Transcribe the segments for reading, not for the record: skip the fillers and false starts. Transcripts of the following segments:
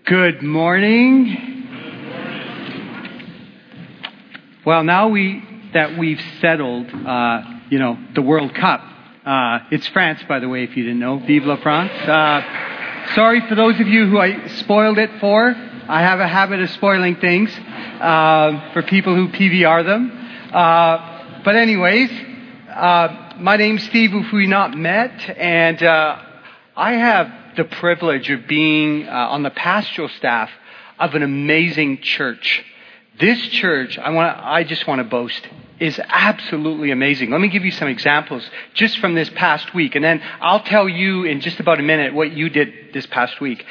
Good morning. Well, now that we've settled, the World Cup. It's France, by the way, if you didn't know. Vive la France. Sorry for those of you who I spoiled it for. I have a habit of spoiling things for people who PVR them. But anyways, my name's Steve, if we not met, and I have the privilege of being on the pastoral staff of an amazing church. This church, I just want to boast, is absolutely amazing. Let me give you some examples just from this past week, and then I'll tell you in just about a minute what you did this past week.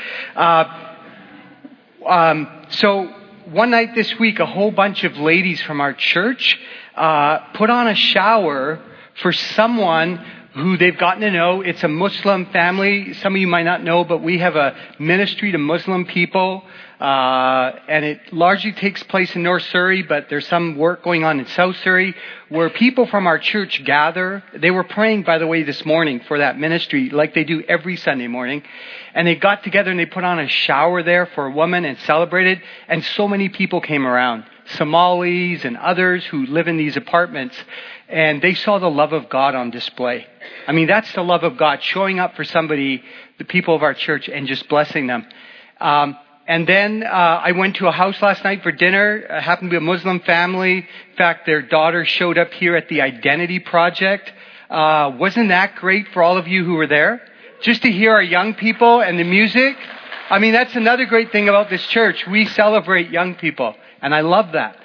So one night this week, a whole bunch of ladies from our church put on a shower for someone who they've gotten to know. It's a Muslim family. Some of you might not know, but we have a ministry to Muslim people. And it largely takes place in North Surrey, but there's some work going on in South Surrey where people from our church gather. They were praying, by the way, this morning for that ministry like they do every Sunday morning. And they got together and they put on a shower there for a woman and celebrated. And so many people came around, Somalis and others who live in these apartments. And they saw the love of God on display. I mean, that's the love of God, showing up for somebody, the people of our church, and just blessing them. And then I went to a house last night for dinner. It happened to be a Muslim family. In fact, their daughter showed up here at the Identity Project. Wasn't that great for all of you who were there? Just to hear our young people and the music. I mean, that's another great thing about this church. We celebrate young people, and I love that.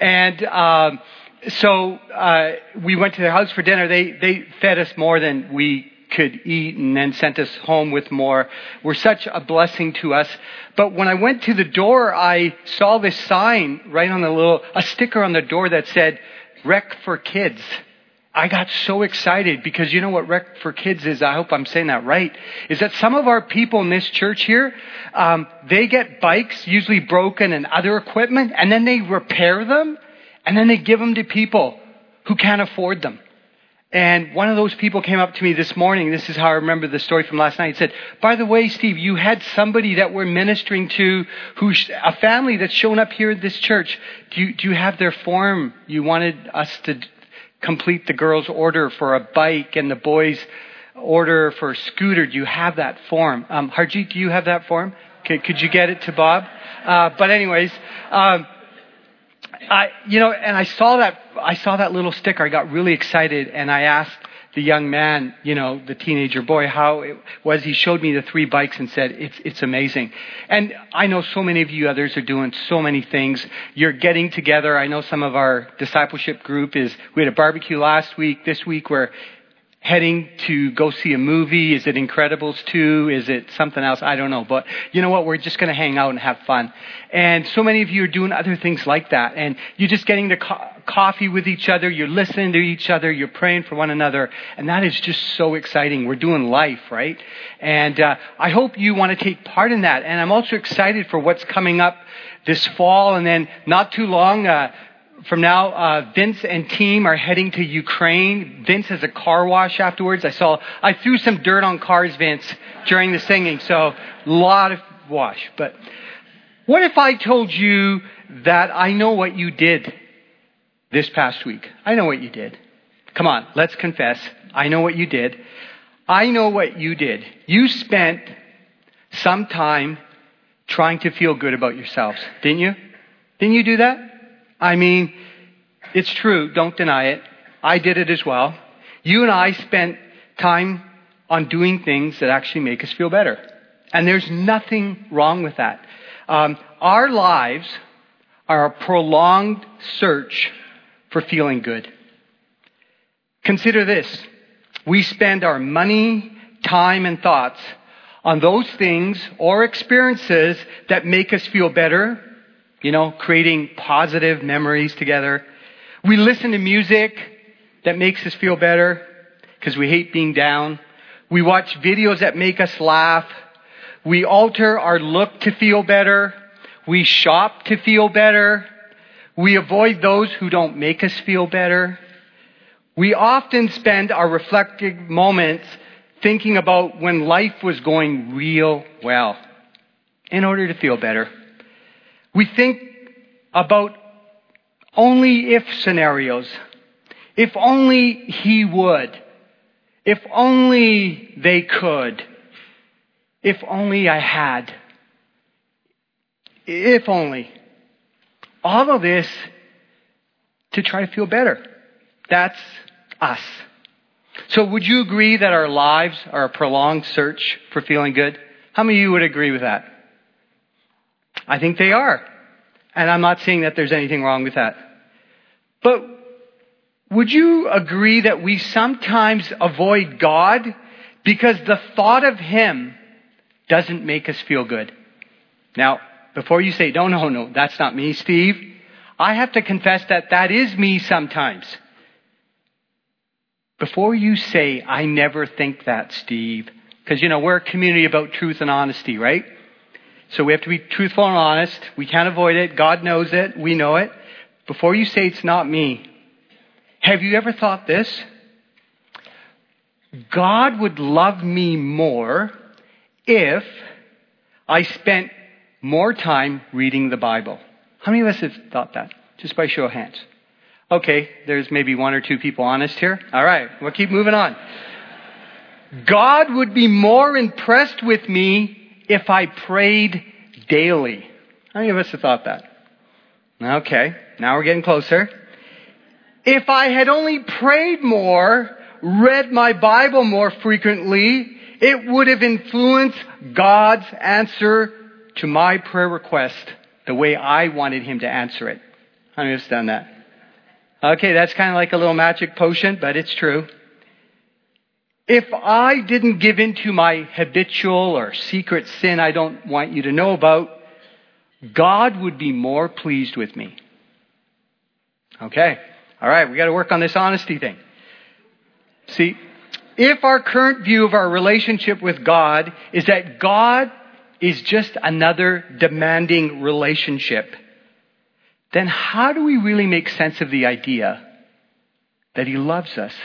And so we went to their house for dinner. They fed us more than we could eat and then sent us home with more. Were such a blessing to us. But when I went to the door, I saw this sign right on a sticker on the door that said, Rec for Kids. I got so excited because you know what Rec for Kids is? I hope I'm saying that right. Is that some of our people in this church here, they get bikes, usually broken, and other equipment, and then they repair them, and then they give them to people who can't afford them. And one of those people came up to me this morning. This is how I remember the story from last night. He said, by the way, Steve, you had somebody that we're ministering to, a family that's shown up here at this church. Do you have their form? You wanted us to complete the girls' order for a bike and the boys' order for a scooter. Do you have that form? Harjeet, do you have that form? Okay, could you get it to Bob? But anyways, and I saw that little sticker. I got really excited, and I asked the young man, the teenager boy, how it was. He showed me the 3 bikes and said, it's amazing. And I know so many of you others are doing so many things. You're getting together. I know some of our discipleship group we had a barbecue last week. This week we're heading to go see a movie. Is it Incredibles 2? Is it something else? I don't know. But you know what? We're just going to hang out and have fun. And so many of you are doing other things like that. And you're just getting to coffee with each other. You're listening to each other. You're praying for one another. And that is just so exciting. We're doing life, right? And I hope you want to take part in that. And I'm also excited for what's coming up this fall. And then not too long from now, Vince and team are heading to Ukraine. Vince has a car wash afterwards. I threw some dirt on cars, Vince, during the singing. So a lot of wash. But what if I told you that I know what you did this past week? I know what you did. Come on, let's confess. I know what you did. I know what you did. You spent some time trying to feel good about yourselves, didn't you? Didn't you do that? I mean, it's true. Don't deny it. I did it as well. You and I spent time on doing things that actually make us feel better. And there's nothing wrong with that. Our lives are a prolonged search for feeling good. Consider this. We spend our money, time, and thoughts on those things or experiences that make us feel better, creating positive memories together. We listen to music that makes us feel better because we hate being down. We watch videos that make us laugh. We alter our look to feel better. We shop to feel better. We avoid those who don't make us feel better. We often spend our reflective moments thinking about when life was going real well. in order to feel better. We think about only if scenarios. If only he would. If only they could. If only I had. If only. All of this to try to feel better. That's us. So would you agree that our lives are a prolonged search for feeling good? How many of you would agree with that? I think they are. And I'm not saying that there's anything wrong with that. But would you agree that we sometimes avoid God because the thought of Him doesn't make us feel good? Now, before you say, no, that's not me, Steve, I have to confess that that is me sometimes. Before you say, I never think that, Steve, because, we're a community about truth and honesty, right? So we have to be truthful and honest. We can't avoid it. God knows it. We know it. Before you say it's not me, have you ever thought this? God would love me more if I spent more time reading the Bible. How many of us have thought that? Just by show of hands. Okay, there's maybe one or two people honest here. All right, we'll keep moving on. God would be more impressed with me if I prayed daily. How many of us have thought that? Okay, now we're getting closer. If I had only prayed more, read my Bible more frequently, it would have influenced God's answer to my prayer request the way I wanted Him to answer it. How many of us have done that? Okay, that's kind of like a little magic potion, but it's true. If I didn't give in to my habitual or secret sin I don't want you to know about, God would be more pleased with me. Okay. All right, we got to work on this honesty thing. See, if our current view of our relationship with God is that God is just another demanding relationship, then how do we really make sense of the idea that He loves us?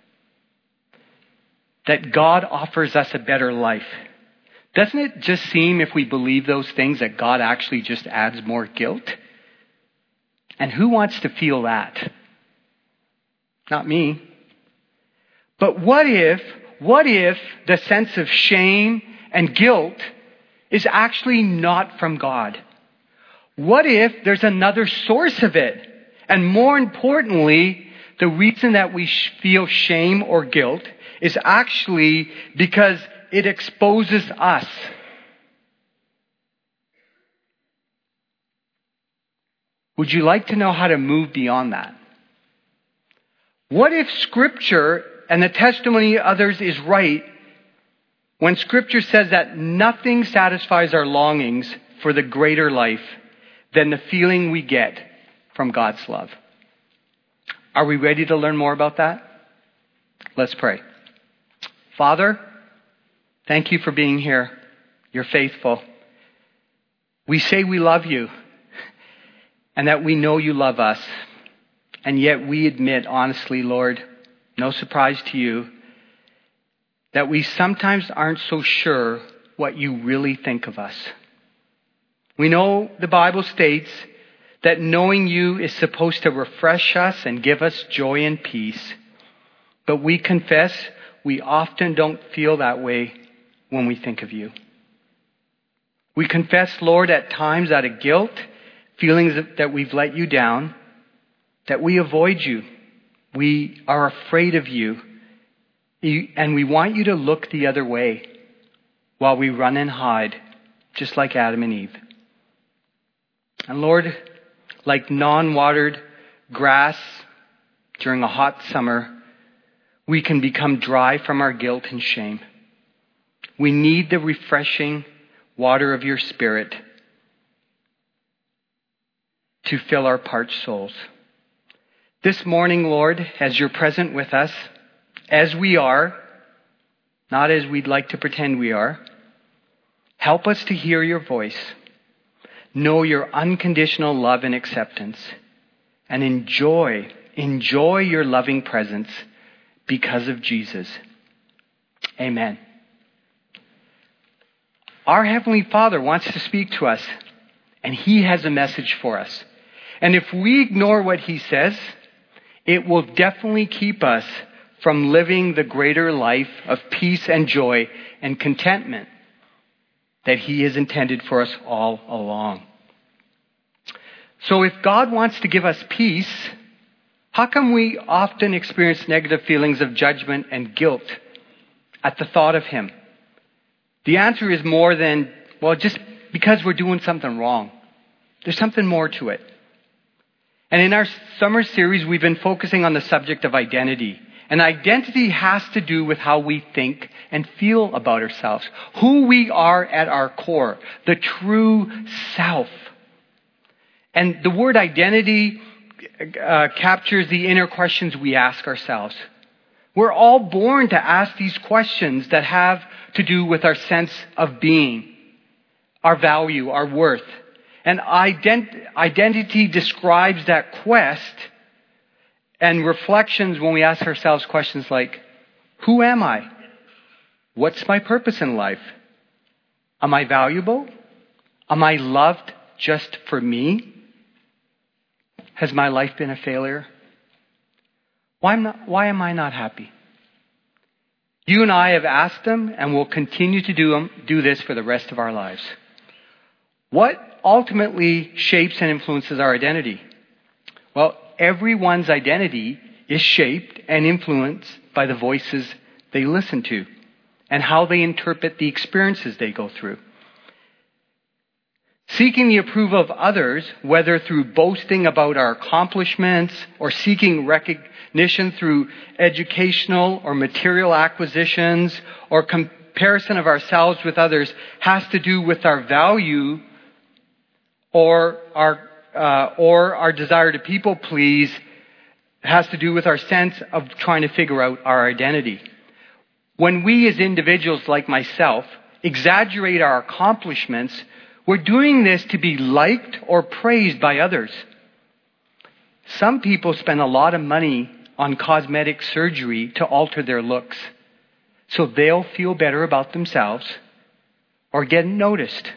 That God offers us a better life? Doesn't it just seem, if we believe those things, that God actually just adds more guilt? And who wants to feel that? Not me. But what if the sense of shame and guilt is actually not from God? What if there's another source of it? And more importantly, the reason that we feel shame or guilt is actually because it exposes us. Would you like to know how to move beyond that? What if Scripture and the testimony of others is right when Scripture says that nothing satisfies our longings for the greater life than the feeling we get from God's love? Are we ready to learn more about that? Let's pray. Father, thank you for being here. You're faithful. We say we love you and that we know you love us. And yet we admit honestly, Lord, no surprise to you, that we sometimes aren't so sure what you really think of us. We know the Bible states that knowing you is supposed to refresh us and give us joy and peace. But we confess we often don't feel that way when we think of you. We confess, Lord, at times out of guilt, feelings that we've let you down, that we avoid you. We are afraid of you. And we want you to look the other way while we run and hide, just like Adam and Eve. And Lord, like non-watered grass during a hot summer, we can become dry from our guilt and shame. We need the refreshing water of your Spirit to fill our parched souls. This morning, Lord, as you're present with us, as we are, not as we'd like to pretend we are, help us to hear your voice, know your unconditional love and acceptance, and enjoy your loving presence because of Jesus. Amen. Our Heavenly Father wants to speak to us, and He has a message for us. And if we ignore what He says, it will definitely keep us from living the greater life of peace and joy and contentment that He has intended for us all along. So if God wants to give us peace, how come we often experience negative feelings of judgment and guilt at the thought of Him? The answer is more than, just because we're doing something wrong. There's something more to it. And in our summer series, we've been focusing on the subject of identity. And identity has to do with how we think and feel about ourselves. Who we are at our core. The true self. And the word identity captures the inner questions we ask ourselves. We're all born to ask these questions that have to do with our sense of being, our value, our worth. And identity describes that quest and reflections when we ask ourselves questions like, who am I? What's my purpose in life? Am I valuable? Am I loved just for me? Has my life been a failure? Why am I not happy? You and I have asked them and will continue to do this for the rest of our lives. What ultimately shapes and influences our identity? Well, everyone's identity is shaped and influenced by the voices they listen to and how they interpret the experiences they go through. Seeking the approval of others, whether through boasting about our accomplishments or seeking recognition through educational or material acquisitions or comparison of ourselves with others, has to do with our value or our desire to people please, has to do with our sense of trying to figure out our identity. When we as individuals like myself exaggerate our accomplishments, we're doing this to be liked or praised by others. Some people spend a lot of money on cosmetic surgery to alter their looks, so they'll feel better about themselves or get noticed.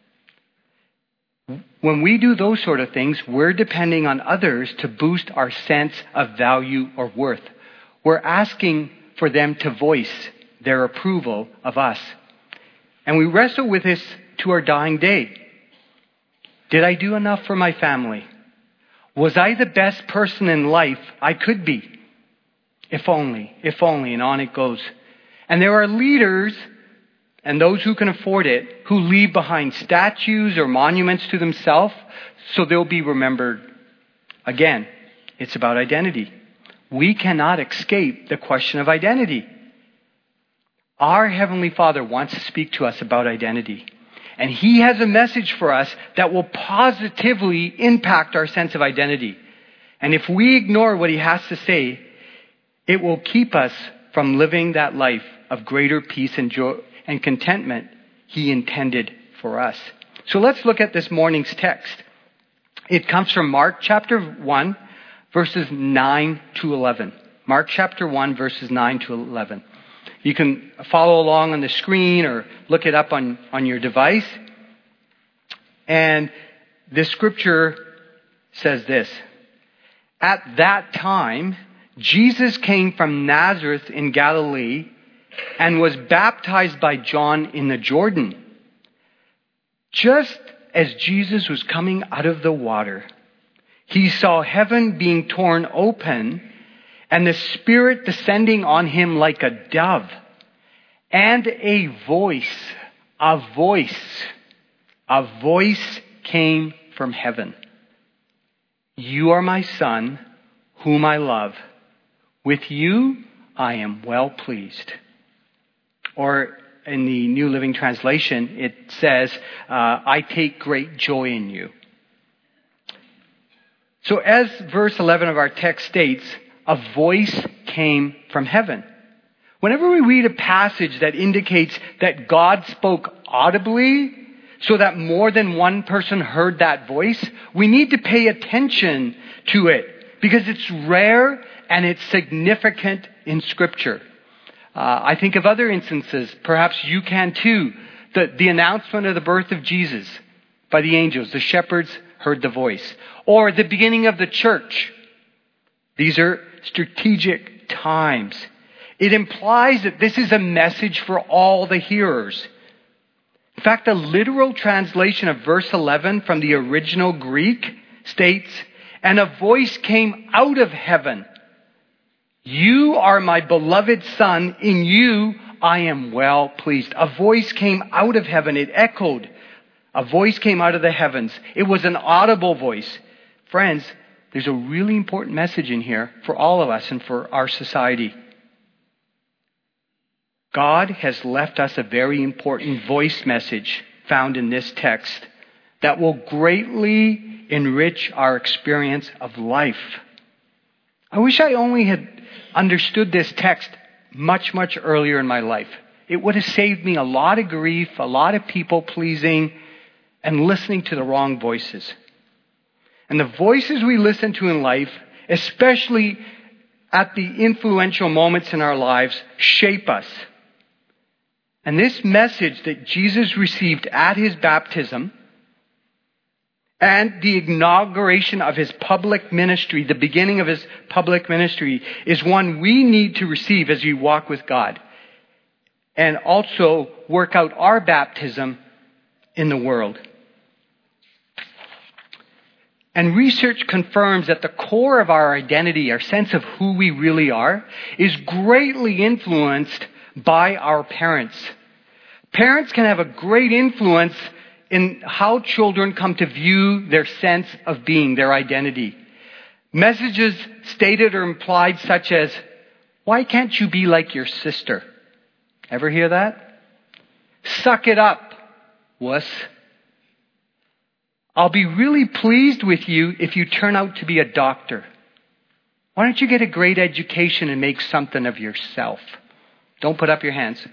When we do those sort of things, we're depending on others to boost our sense of value or worth. We're asking for them to voice their approval of us. And we wrestle with this to our dying day. Did I do enough for my family? Was I the best person in life I could be? If only, and on it goes. And there are leaders, and those who can afford it, who leave behind statues or monuments to themselves so they'll be remembered. Again, it's about identity. We cannot escape the question of identity. Our Heavenly Father wants to speak to us about identity. And He has a message for us that will positively impact our sense of identity. And if we ignore what He has to say, it will keep us from living that life of greater peace and joy and contentment He intended for us. So let's look at this morning's text. It comes from Mark chapter 1, verses 9 to 11. Mark chapter 1, verses 9 to 11. You can follow along on the screen or look it up on your device. And the scripture says this. At that time, Jesus came from Nazareth in Galilee and was baptized by John in the Jordan. Just as Jesus was coming out of the water, He saw heaven being torn open and the Spirit descending on Him like a dove. And a voice came from heaven. You are my Son, whom I love. With you I am well pleased. Or in the New Living Translation, it says, I take great joy in you. So as verse 11 of our text states, a voice came from heaven. Whenever we read a passage that indicates that God spoke audibly so that more than one person heard that voice, we need to pay attention to it because it's rare and it's significant in Scripture. I think of other instances, perhaps you can too, The announcement of the birth of Jesus by the angels. The shepherds heard the voice. Or the beginning of the church. These are strategic times. It implies that this is a message for all the hearers. In fact, the literal translation of verse 11 from the original Greek states, "And a voice came out of heaven. You are my beloved Son. In you I am well pleased." A voice came out of heaven. It echoed. A voice came out of the heavens. It was an audible voice. Friends, there's a really important message in here for all of us and for our society. God has left us a very important voice message found in this text that will greatly enrich our experience of life. I wish I only had understood this text much, much earlier in my life. It would have saved me a lot of grief, a lot of people pleasing, and listening to the wrong voices. And the voices we listen to in life, especially at the influential moments in our lives, shape us. And this message that Jesus received at his baptism and the inauguration of his public ministry, the beginning of his public ministry, is one we need to receive as we walk with God and also work out our baptism in the world. And research confirms that the core of our identity, our sense of who we really are, is greatly influenced by our parents. Parents can have a great influence in how children come to view their sense of being, their identity. Messages stated or implied such as, "Why can't you be like your sister?" Ever hear that? "Suck it up, wuss. I'll be really pleased with you if you turn out to be a doctor. Why don't you get a great education and make something of yourself?" Don't put up your hands.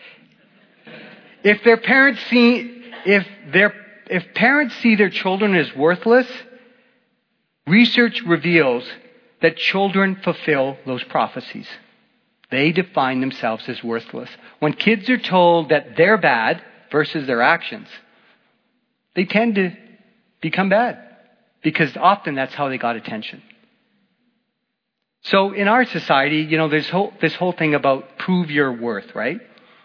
If parents see their children as worthless, research reveals that children fulfill those prophecies. They define themselves as worthless. When kids are told that they're bad versus their actions, they tend to become bad because often that's how they got attention. So in our society, there's this whole thing about prove your worth, right?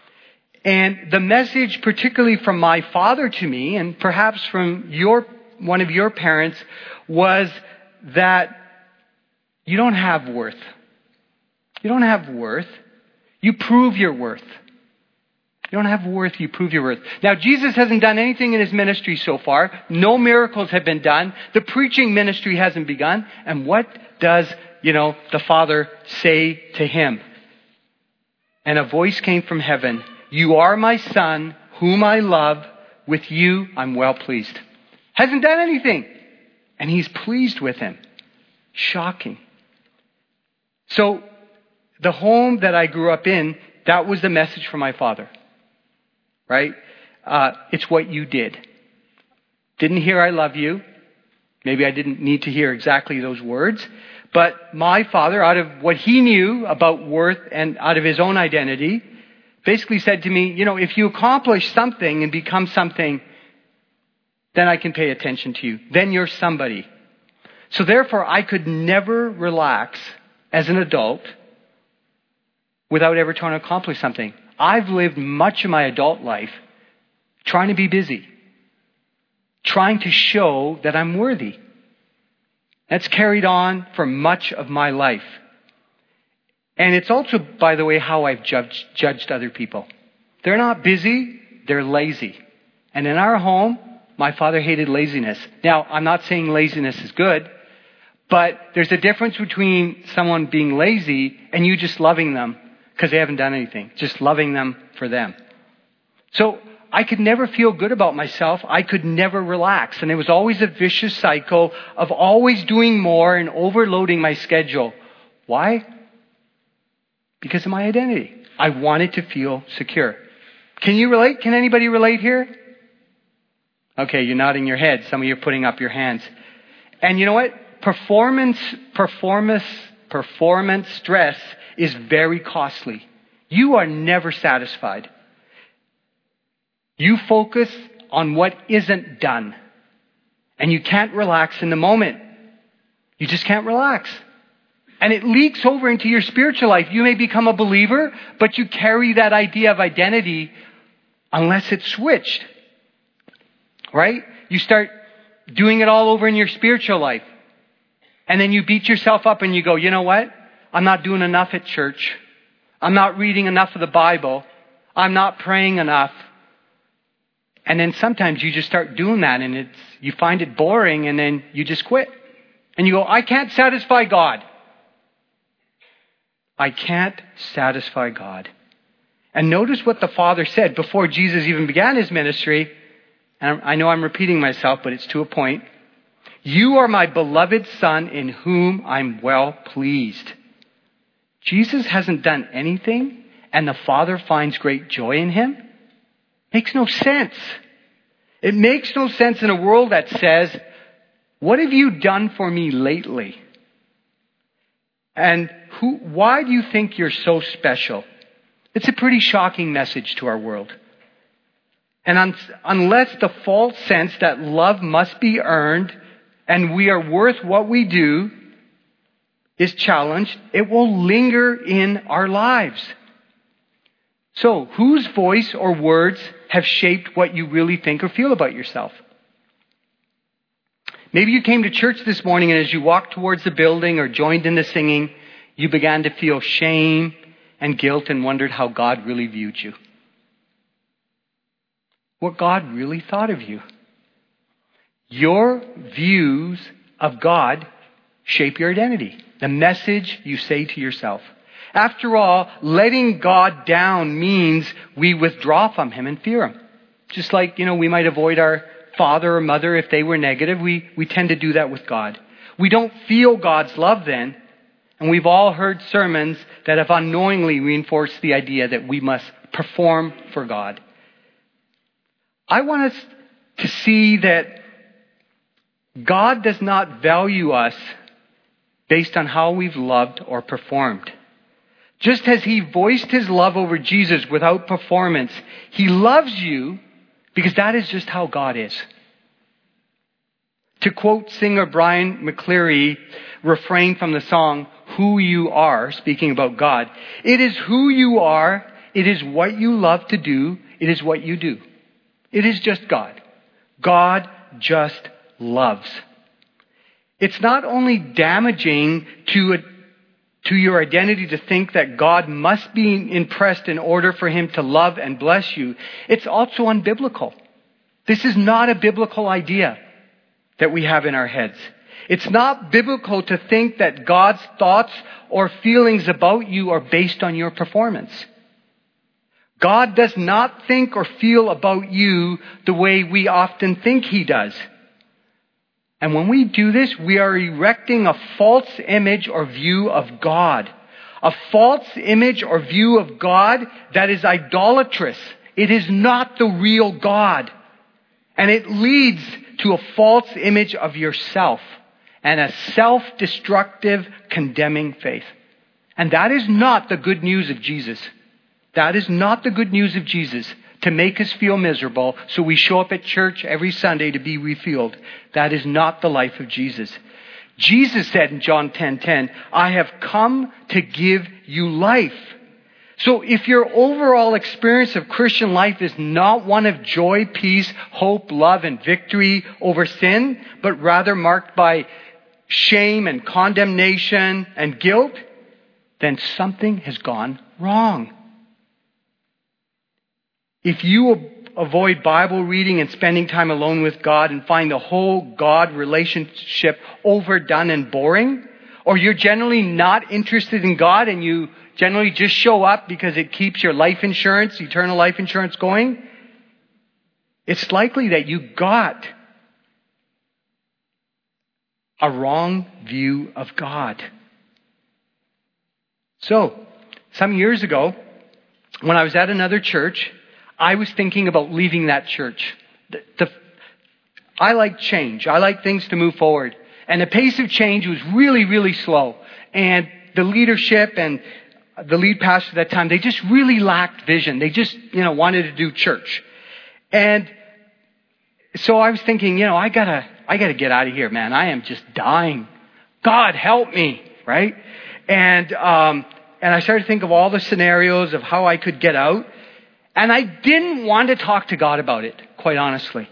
And the message, particularly from my father to me, and perhaps from one of your parents, was that you don't have worth. You don't have worth. You prove your worth. You don't have worth, you prove your worth. Now, Jesus hasn't done anything in his ministry so far. No miracles have been done. The preaching ministry hasn't begun. And what does, the Father say to him? "And a voice came from heaven. You are my Son, whom I love. With you, I'm well pleased." Hasn't done anything. And he's pleased with him. Shocking. So, the home that I grew up in, that was the message from my father. Right? It's what you did. Didn't hear "I love you." Maybe I didn't need to hear exactly those words. But my father, out of what he knew about worth and out of his own identity, basically said to me, if you accomplish something and become something, then I can pay attention to you. Then you're somebody. So therefore, I could never relax as an adult without ever trying to accomplish something. I've lived much of my adult life trying to be busy, trying to show that I'm worthy. That's carried on for much of my life. And it's also, by the way, how I've judged other people. They're not busy, they're lazy. And in our home, my father hated laziness. Now, I'm not saying laziness is good, but there's a difference between someone being lazy and you just loving them because they haven't done anything. Just loving them for them. So I could never feel good about myself. I could never relax. And it was always a vicious cycle of always doing more and overloading my schedule. Why? Because of my identity. I wanted to feel secure. Can you relate? Can anybody relate here? Okay, you're nodding your head. Some of you are putting up your hands. And you know what? Performance stress is very costly. You are never satisfied. You focus on what isn't done. And you can't relax in the moment. You just can't relax. And it leaks over into your spiritual life. You may become a believer, but you carry that idea of identity unless it's switched. Right? You start doing it all over in your spiritual life. And then you beat yourself up and you go, you know what? I'm not doing enough at church. I'm not reading enough of the Bible. I'm not praying enough. And then sometimes you just start doing that and you find it boring and then you just quit. And you go, I can't satisfy God. I can't satisfy God. And notice what the Father said before Jesus even began his ministry. And I know I'm repeating myself, but it's to a point. You are my beloved Son in whom I'm well pleased. Jesus hasn't done anything and the Father finds great joy in him? Makes no sense. It makes no sense in a world that says, what have you done for me lately? And why do you think you're so special? It's a pretty shocking message to our world. And unless the false sense that love must be earned and we are worth what we do is challenged, it will linger in our lives. So, whose voice or words have shaped what you really think or feel about yourself? Maybe you came to church this morning and as you walked towards the building or joined in the singing, you began to feel shame and guilt and wondered how God really viewed you. What God really thought of you. Your views of God shape your identity. The message you say to yourself. After all, letting God down means we withdraw from him and fear him. Just like, we might avoid our father or mother if they were negative. We tend to do that with God. We don't feel God's love then. And we've all heard sermons that have unknowingly reinforced the idea that we must perform for God. I want us to see that God does not value us based on how we've loved or performed. Just as he voiced his love over Jesus without performance, he loves you because that is just how God is. To quote singer Brian McCleary, refrain from the song, Who You Are, speaking about God, it is who you are, it is what you love to do, it is what you do. It is just God. God just loves. It's not only damaging to your identity to think that God must be impressed in order for him to love and bless you. It's also unbiblical. This is not a biblical idea that we have in our heads. It's not biblical to think that God's thoughts or feelings about you are based on your performance. God does not think or feel about you the way we often think he does. And when we do this, we are erecting a false image or view of God. A false image or view of God that is idolatrous. It is not the real God. And it leads to a false image of yourself and a self-destructive, condemning faith. And that is not the good news of Jesus. That is not the good news of Jesus. To make us feel miserable, so we show up at church every Sunday to be refueled. That is not the life of Jesus. Jesus said in John 10:10, I have come to give you life. So if your overall experience of Christian life is not one of joy, peace, hope, love, and victory over sin, but rather marked by shame and condemnation and guilt, then something has gone wrong. If you avoid Bible reading and spending time alone with God and find the whole God relationship overdone and boring, or you're generally not interested in God and you generally just show up because it keeps your life insurance, eternal life insurance going, it's likely that you got a wrong view of God. So, some years ago, when I was at another church, I was thinking about leaving that church. I like change. I like things to move forward. And the pace of change was really, really slow. And the leadership and the lead pastor at that time, they just really lacked vision. They just, wanted to do church. And so I was thinking, I gotta get out of here, man. I am just dying. God, help me, right? And I started to think of all the scenarios of how I could get out. And I didn't want to talk to God about it, quite honestly.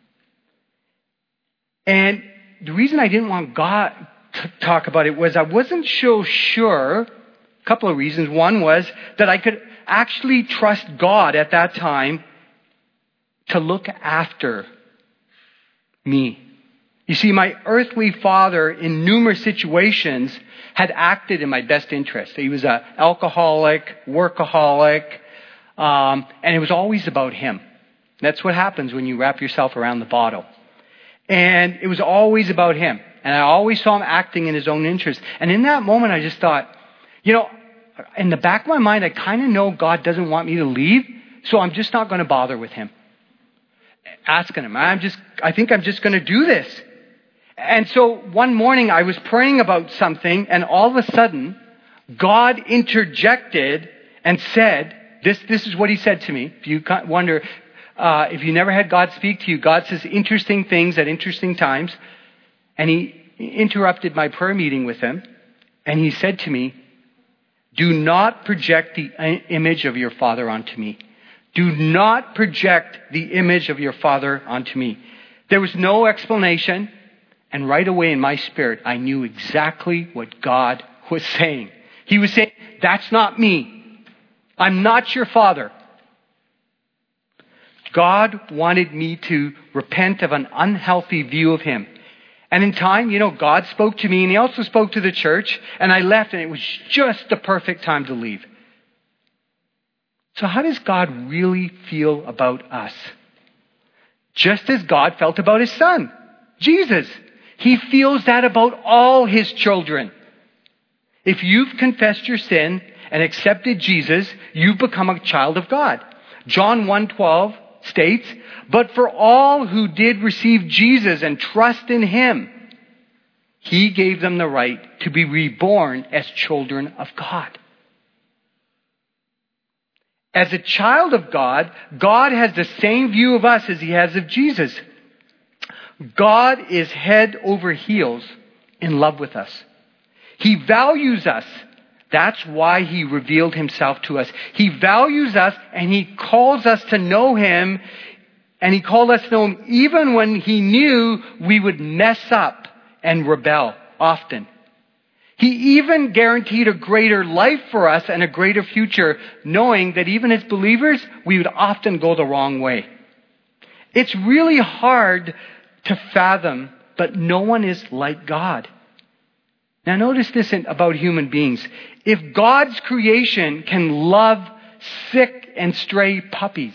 And the reason I didn't want God to talk about it was I wasn't so sure. A couple of reasons. One was that I could actually trust God at that time to look after me. You see, my earthly father in numerous situations had acted in my best interest. He was an alcoholic, workaholic, and it was always about him. That's what happens when you wrap yourself around the bottle. And it was always about him. And I always saw him acting in his own interest. And in that moment, I just thought, in the back of my mind, I kind of know God doesn't want me to leave, so I'm just not going to bother with him. Asking him, I think I'm just going to do this. And so one morning I was praying about something, and all of a sudden, God interjected and said, this is what he said to me. If you wonder, if you never had God speak to you, God says interesting things at interesting times. And he interrupted my prayer meeting with him. And he said to me, do not project the image of your father onto me. Do not project the image of your father onto me. There was no explanation. And right away in my spirit, I knew exactly what God was saying. He was saying, that's not me. I'm not your father. God wanted me to repent of an unhealthy view of him. And in time, God spoke to me, and he also spoke to the church, and I left, and it was just the perfect time to leave. So how does God really feel about us? Just as God felt about his son, Jesus. He feels that about all his children. If you've confessed your sin and accepted Jesus, you've become a child of God. John 1:12 states, but for all who did receive Jesus and trust in him, he gave them the right to be reborn as children of God. As a child of God, God has the same view of us as he has of Jesus. God is head over heels in love with us. He values us. That's why he revealed himself to us. He values us, and he calls us to know him. And he called us to know him even when he knew we would mess up and rebel often. He even guaranteed a greater life for us and a greater future, knowing that even as believers, we would often go the wrong way. It's really hard to fathom, but no one is like God. Now notice this about human beings. If God's creation can love sick and stray puppies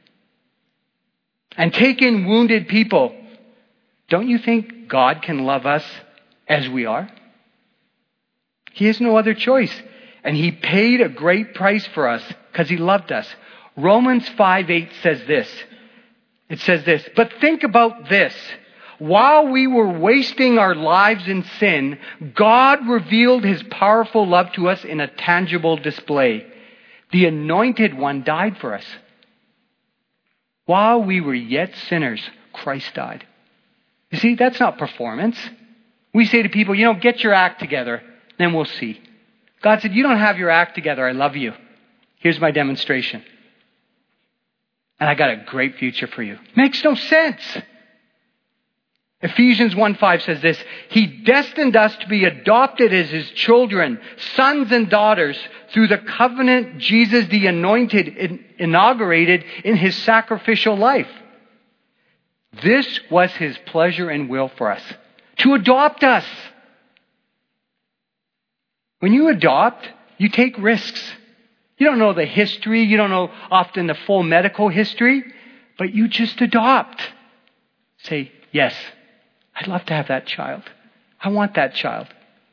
and take in wounded people, don't you think God can love us as we are? He has no other choice. And he paid a great price for us because he loved us. Romans 5:8 says this. It says this, but think about this. While we were wasting our lives in sin, God revealed his powerful love to us in a tangible display. The Anointed One died for us. While we were yet sinners, Christ died. You see, that's not performance. We say to people, get your act together, then we'll see. God said, you don't have your act together. I love you. Here's my demonstration. And I got a great future for you. Makes no sense. Ephesians 1:5 says this, he destined us to be adopted as his children, sons and daughters, through the covenant Jesus the Anointed inaugurated in his sacrificial life. This was his pleasure and will for us, to adopt us. When you adopt, you take risks. You don't know the history, you don't know often the full medical history, but you just adopt. Say, yes, I'd love to have that child. I want that child.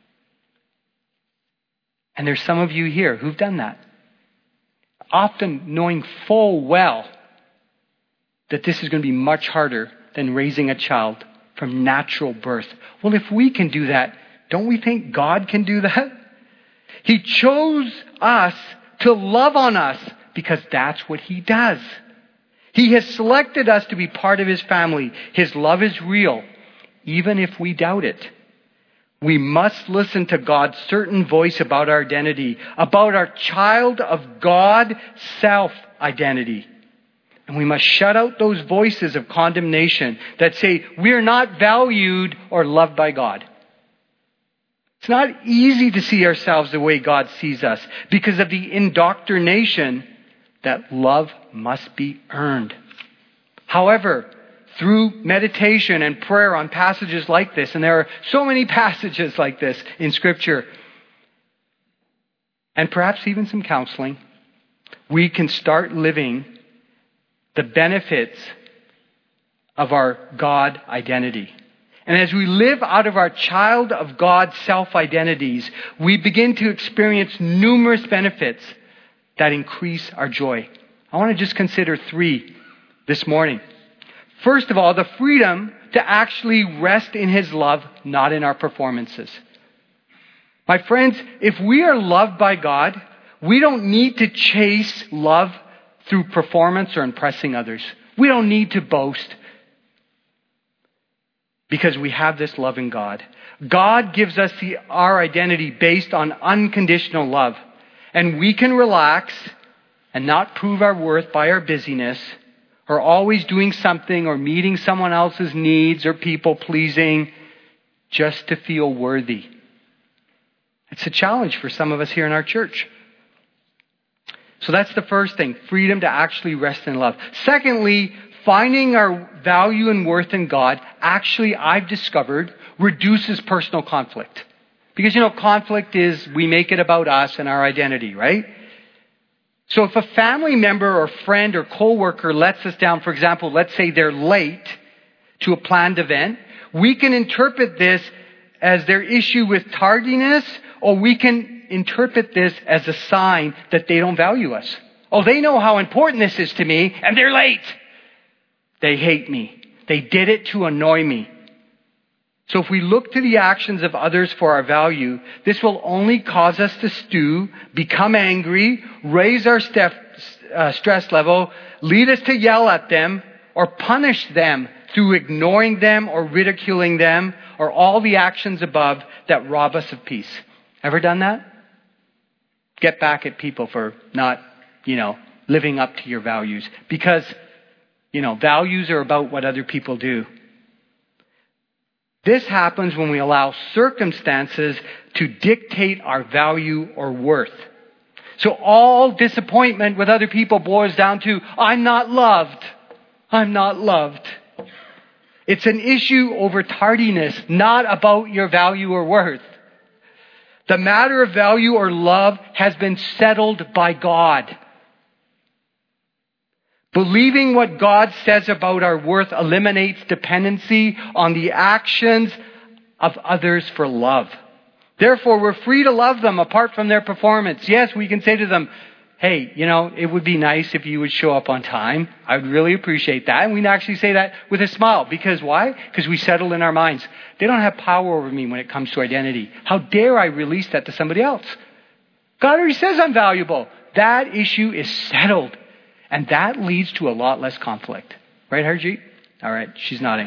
And there's some of you here who've done that. Often knowing full well that this is going to be much harder than raising a child from natural birth. Well, if we can do that, don't we think God can do that? He chose us to love on us because that's what he does. He has selected us to be part of His family. His love is real, even if we doubt it. We must listen to God's certain voice about our identity, about our child of God self-identity. And we must shut out those voices of condemnation that say we are not valued or loved by God. It's not easy to see ourselves the way God sees us because of the indoctrination that love must be earned. However, through meditation and prayer on passages like this, and there are so many passages like this in Scripture, and perhaps even some counseling, we can start living the benefits of our God identity. And as we live out of our child of God self-identities, we begin to experience numerous benefits that increase our joy. I want to just consider 3 this morning. First of all, the freedom to actually rest in His love, not in our performances. My friends, if we are loved by God, we don't need to chase love through performance or impressing others. We don't need to boast because we have this love in God. God gives us our identity based on unconditional love. And we can relax and not prove our worth by our busyness or always doing something or meeting someone else's needs or people pleasing just to feel worthy. It's a challenge for some of us here in our church. So that's the first thing, freedom to actually rest in love. Secondly, finding our value and worth in God, actually, I've discovered, reduces personal conflict. Because, conflict is we make it about us and our identity, right? So if a family member or friend or coworker lets us down, for example, let's say they're late to a planned event, we can interpret this as their issue with tardiness, or we can interpret this as a sign that they don't value us. Oh, they know how important this is to me, and they're late. They hate me. They did it to annoy me. So if we look to the actions of others for our value, this will only cause us to stew, become angry, raise our stress level, lead us to yell at them, or punish them through ignoring them or ridiculing them, or all the actions above that rob us of peace. Ever done that? Get back at people for not, living up to your values. Because, values are about what other people do. This happens when we allow circumstances to dictate our value or worth. So all disappointment with other people boils down to, I'm not loved. I'm not loved. It's an issue over tardiness, not about your value or worth. The matter of value or love has been settled by God. Believing what God says about our worth eliminates dependency on the actions of others for love. Therefore, we're free to love them apart from their performance. Yes, we can say to them, hey, it would be nice if you would show up on time. I would really appreciate that. And we can actually say that with a smile. Because why? Because we settle in our minds. They don't have power over me when it comes to identity. How dare I release that to somebody else? God already says I'm valuable. That issue is settled. And that leads to a lot less conflict. Right, Harjeet? All right, she's nodding.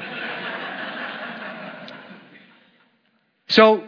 So,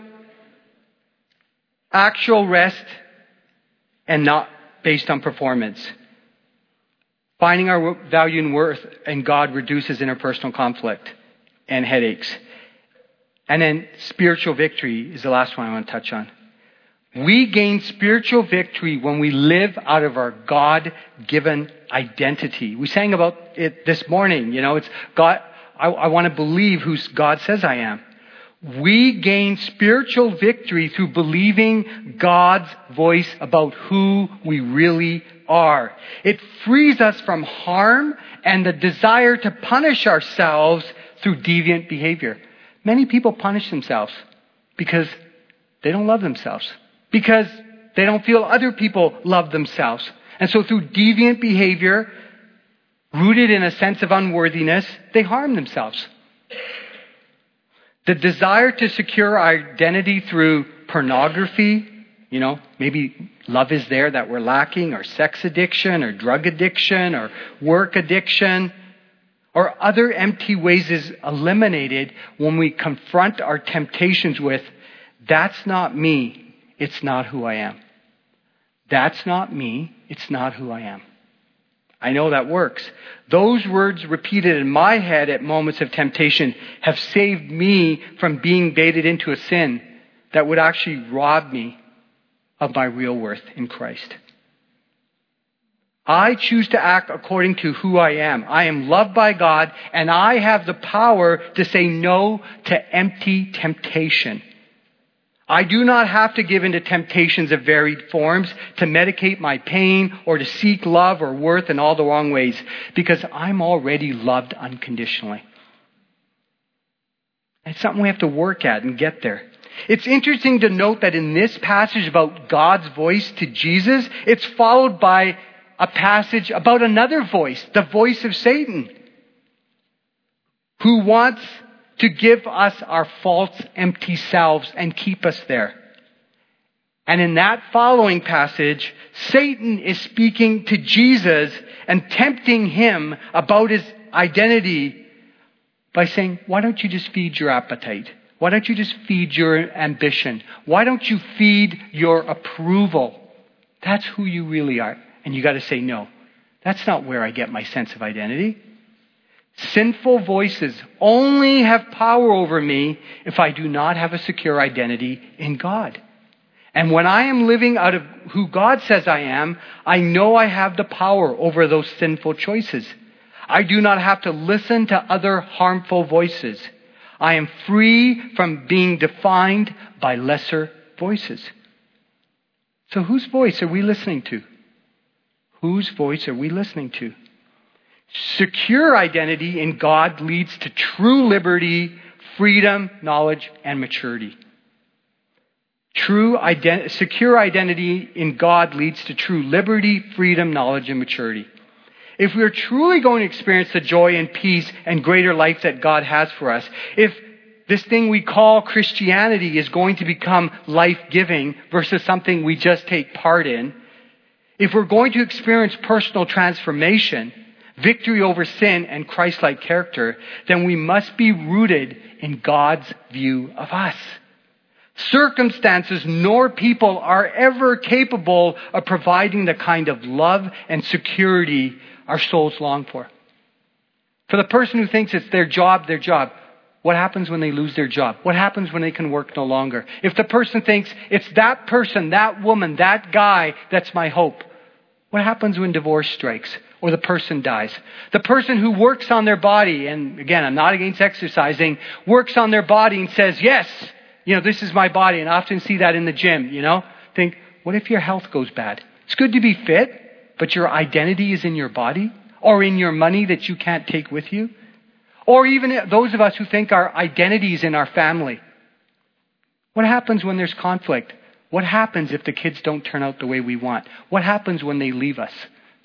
actual rest and not based on performance. Finding our value and worth in God reduces interpersonal conflict and headaches. And then spiritual victory is the last one I want to touch on. We gain spiritual victory when we live out of our God-given identity. We sang about it this morning. It's God. I want to believe who God says I am. We gain spiritual victory through believing God's voice about who we really are. It frees us from harm and the desire to punish ourselves through deviant behavior. Many people punish themselves because they don't love themselves. Because they don't feel other people love themselves. And so through deviant behavior, rooted in a sense of unworthiness, they harm themselves. The desire to secure our identity through pornography, Maybe love is there that we're lacking, or sex addiction, or drug addiction, or work addiction, or other empty ways is eliminated when we confront our temptations with, that's not me, it's not who I am. That's not me, it's not who I am. I know that works. Those words repeated in my head at moments of temptation have saved me from being baited into a sin that would actually rob me of my real worth in Christ. I choose to act according to who I am. I am loved by God, and I have the power to say no to empty temptation. I do not have to give in to temptations of varied forms, to medicate my pain, or to seek love or worth in all the wrong ways, because I'm already loved unconditionally. It's something we have to work at and get there. It's interesting to note that in this passage about God's voice to Jesus, it's followed by a passage about another voice, the voice of Satan, who wants to give us our false, empty selves and keep us there. And in that following passage, Satan is speaking to Jesus and tempting him about his identity by saying, why don't you just feed your appetite? Why don't you just feed your ambition? Why don't you feed your approval? That's who you really are. And you got to say, no, that's not where I get my sense of identity. Sinful voices only have power over me if I do not have a secure identity in God. And when I am living out of who God says I am, I know I have the power over those sinful choices. I do not have to listen to other harmful voices. I am free from being defined by lesser voices. So whose voice are we listening to? Whose voice are we listening to? Secure identity in God leads to true liberty, freedom, knowledge, and maturity. Secure identity in God leads to true liberty, freedom, knowledge, and maturity. If we are truly going to experience the joy and peace and greater life that God has for us, if this thing we call Christianity is going to become life-giving versus something we just take part in, if we're going to experience personal transformation, victory over sin, and Christ-like character, then we must be rooted in God's view of us. Circumstances nor people are ever capable of providing the kind of love and security our souls long for. For the person who thinks it's their job, what happens when they lose their job? What happens when they can work no longer? If the person thinks it's that person, that woman, that guy, that's my hope, what happens when divorce strikes or the person dies? The person who works on their body, and again, I'm not against exercising, works on their body and says, yes, this is my body, and I often see that in the gym, think, what if your health goes bad? It's good to be fit, but your identity is in your body or in your money that you can't take with you. Or even those of us who think our identity is in our family. What happens when there's conflict? What happens if the kids don't turn out the way we want? What happens when they leave us?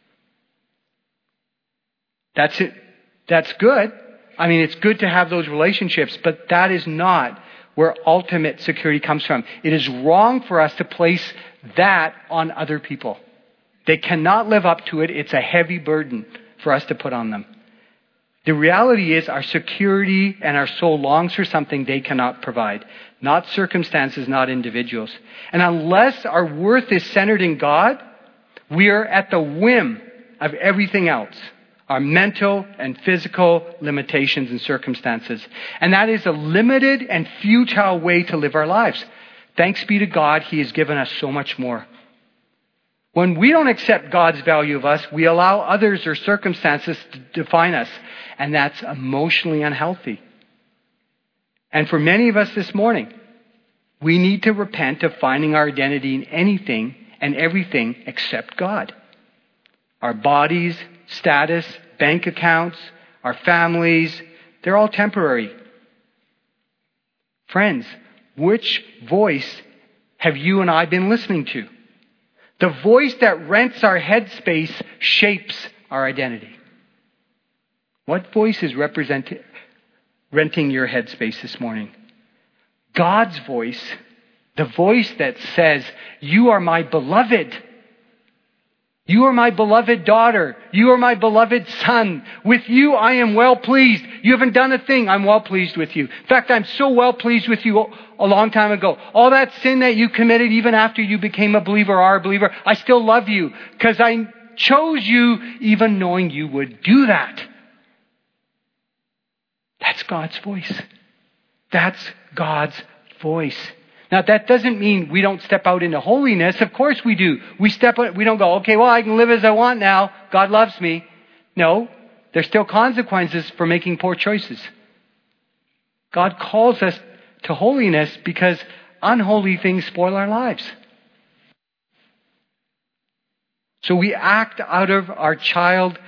That's it. That's good. It's good to have those relationships, but that is not where ultimate security comes from. It is wrong for us to place that on other people. They cannot live up to it. It's a heavy burden for us to put on them. The reality is our security and our soul longs for something they cannot provide. Not circumstances, not individuals. And unless our worth is centered in God, we are at the whim of everything else. Our mental and physical limitations and circumstances. And that is a limited and futile way to live our lives. Thanks be to God, He has given us so much more. When we don't accept God's value of us, we allow others or circumstances to define us. And that's emotionally unhealthy. And for many of us this morning, we need to repent of finding our identity in anything and everything except God. Our bodies, status, bank accounts, our families, they're all temporary. Friends, which voice have you and I been listening to? The voice that rents our headspace shapes our identity. What voice is renting your headspace this morning? God's voice The voice that says, you are my beloved. You are my beloved daughter. You are my beloved son. With you, I am well pleased. You haven't done a thing. I'm well pleased with you. In fact, I'm so well pleased with you a long time ago. All that sin that you committed, even after you became a believer or are a believer, I still love you because I chose you even knowing you would do that. That's God's voice. That's God's voice. Now, that doesn't mean we don't step out into holiness. Of course we do. We step out, we don't go, okay, well, I can live as I want now. God loves me. No, there's still consequences for making poor choices. God calls us to holiness because unholy things spoil our lives. So we act out of our child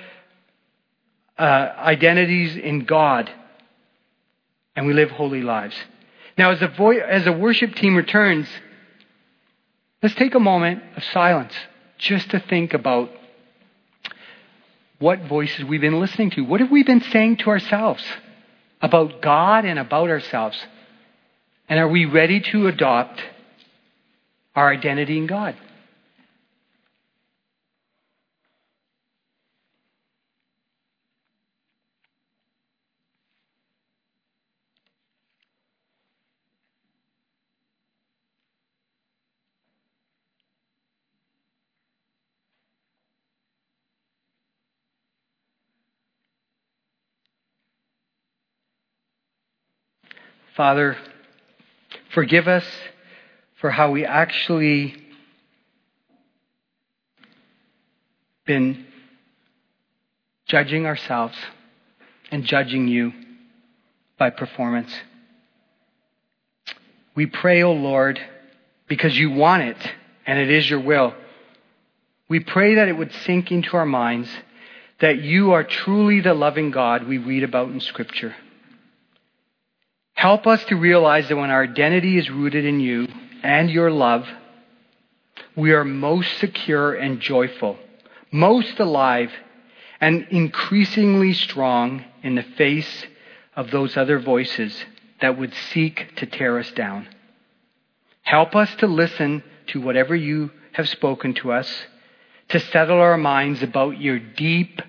identities in God, and we live holy lives. Now, as a worship team returns, let's take a moment of silence just to think about what voices we've been listening to. What have we been saying to ourselves about God and about ourselves? And are we ready to adopt our identity in God? Father, forgive us for how we actually been judging ourselves and judging you by performance. We pray, O Lord, because you want it and it is your will. We pray that it would sink into our minds that you are truly the loving God we read about in Scripture. Help us to realize that when our identity is rooted in you and your love, we are most secure and joyful, most alive, and increasingly strong in the face of those other voices that would seek to tear us down. Help us to listen to whatever you have spoken to us, to settle our minds about your deep,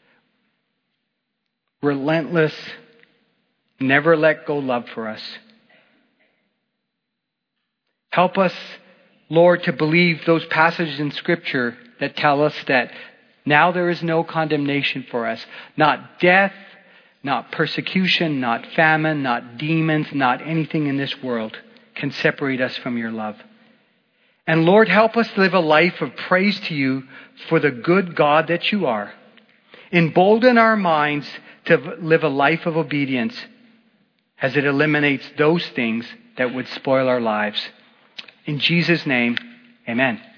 relentless, never let go love for us. Help us, Lord, to believe those passages in Scripture that tell us that now there is no condemnation for us. Not death, not persecution, not famine, not demons, not anything in this world can separate us from your love. And Lord, help us live a life of praise to you for the good God that you are. Embolden our minds to live a life of obedience as it eliminates those things that would spoil our lives. In Jesus' name, amen.